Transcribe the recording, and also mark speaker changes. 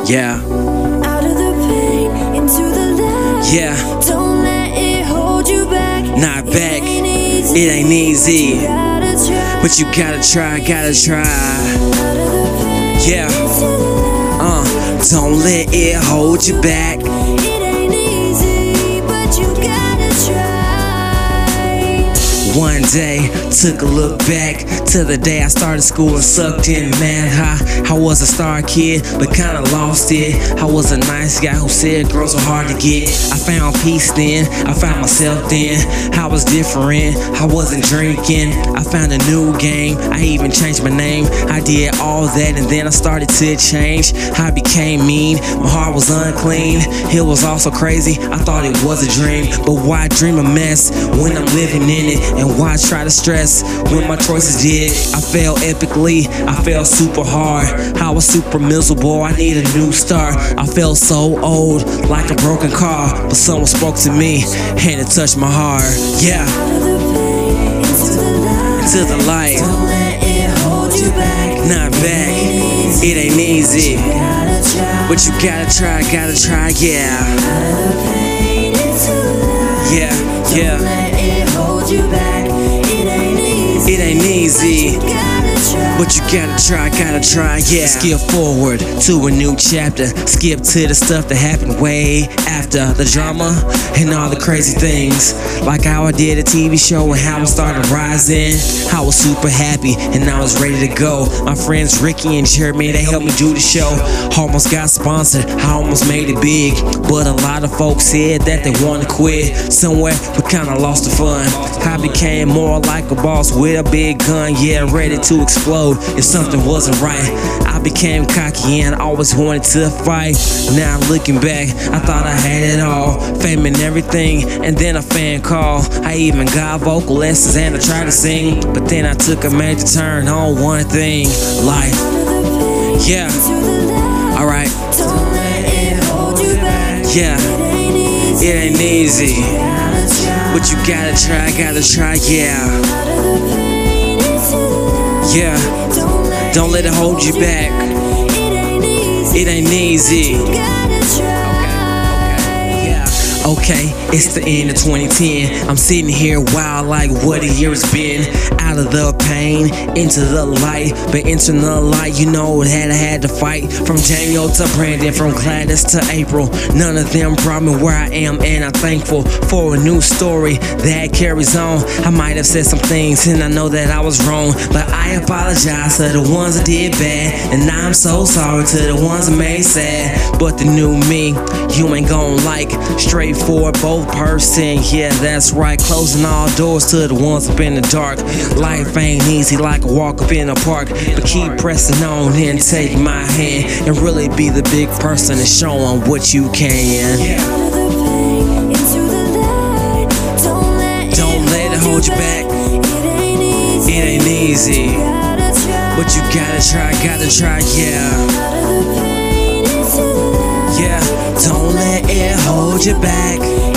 Speaker 1: Yeah.
Speaker 2: Out of the pain, into the light.
Speaker 1: Yeah.
Speaker 2: Don't let it hold you back.
Speaker 1: Not back.
Speaker 2: It ain't easy.
Speaker 1: It ain't easy.
Speaker 2: But you gotta try.
Speaker 1: Gotta try.
Speaker 2: Out of the pain,
Speaker 1: Yeah.
Speaker 2: into the light.
Speaker 1: Don't let it hold you back.
Speaker 2: It ain't easy, but you gotta try.
Speaker 1: One day, took a look back to the day I started school and sucked in, man. I was a star kid, but kinda lost it. I was a nice guy who said girls are hard to get. I found peace then, I found myself then. I was different, I wasn't drinking. I found a new game, I even changed my name. I did all that and then I started to change. I became mean, my heart was unclean. It was also crazy, I thought it was a dream. But why dream a mess when I'm living in it? And why try to stress when my choices did? I failed epically, I failed super hard. I was super miserable, I need a new start. I felt so old, like a broken car. But someone spoke to me, and it touched my heart. Yeah.
Speaker 2: Out of the pain, into the light.
Speaker 1: To the light.
Speaker 2: Don't let it hold you back.
Speaker 1: Not back. It ain't easy.
Speaker 2: Gotta try.
Speaker 1: But you gotta try, yeah.
Speaker 2: Out of the pain, into the light.
Speaker 1: Yeah,
Speaker 2: Don't
Speaker 1: yeah.
Speaker 2: let it hold you back. It ain't easy.
Speaker 1: It ain't easy.
Speaker 2: You gotta try.
Speaker 1: But you gotta try, yeah. Skip forward to a new chapter. Skip to the stuff that happened way after the drama and all the crazy things. Like how I did a TV show and how I started rising. I was super happy and I was ready to go. My friends Ricky and Jeremy, they helped me do the show. Almost got sponsored, I almost made it big. But a lot of folks said that they wanted to quit. Somewhere we kinda lost the fun. I became more like a boss with a big gun, yeah, ready to explode if something wasn't right. I became cocky and always wanted to fight. Now looking back, I thought I had it all, fame and everything, and then a fan call. I even got vocal lessons and I tried to sing, but then I took a major turn on one thing, life.
Speaker 2: Out of the pain,
Speaker 1: Yeah.
Speaker 2: into the light.
Speaker 1: Alright,
Speaker 2: Don't let it hold you back.
Speaker 1: yeah.
Speaker 2: It ain't easy.
Speaker 1: It ain't easy,
Speaker 2: Gotta try.
Speaker 1: but you gotta try, yeah.
Speaker 2: Out of the pain, into the light.
Speaker 1: Yeah. Don't let it hold you back.
Speaker 2: It ain't easy.
Speaker 1: It ain't easy.
Speaker 2: Gotta try.
Speaker 1: Yeah. Okay, it's the end of 2010. I'm sitting here, wow, like what a year it's been. Out of the pain, into the light. But entering the light, you know that I had to fight. From Daniel to Brandon, from Gladys to April. None of them brought me where I am, and I'm thankful for a new story that carries on. I might have said some things, and I know that I was wrong. But I apologize to the ones that did bad. And I'm so sorry to the ones that made sad. But the new me, you ain't gon' like. Straightforward, both person, yeah, that's right. Closing all doors to the ones up in the dark. Life ain't easy like a walk up in a park. But keep pressing on and take my hand. And really be the big person and showing what you can.
Speaker 2: Out of the pain, into the light. Don't let it
Speaker 1: hold you back.
Speaker 2: It ain't easy.
Speaker 1: It ain't easy,
Speaker 2: Gotta try.
Speaker 1: but you gotta try, yeah.
Speaker 2: Out of the pain, into the light.
Speaker 1: Yeah, don't let it hold you back.